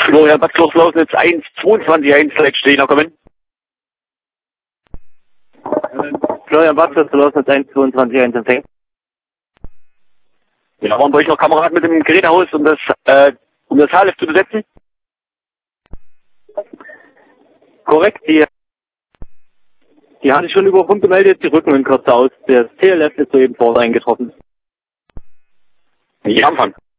Florian Batzlos, Lausnitz 1, 22, 1, stehen, kommen. Florian Batzlos, Lausnitz 1, 22, 1, empfängt. Ja, waren bei euch noch Kameraden mit dem Gerätehaus, um das Haarlift zu besetzen? Korrekt, die hatte ich schon über Funk gemeldet, die rücken in Kürze aus. Das TLF ist soeben vor uns eingetroffen. Ja, Anfang.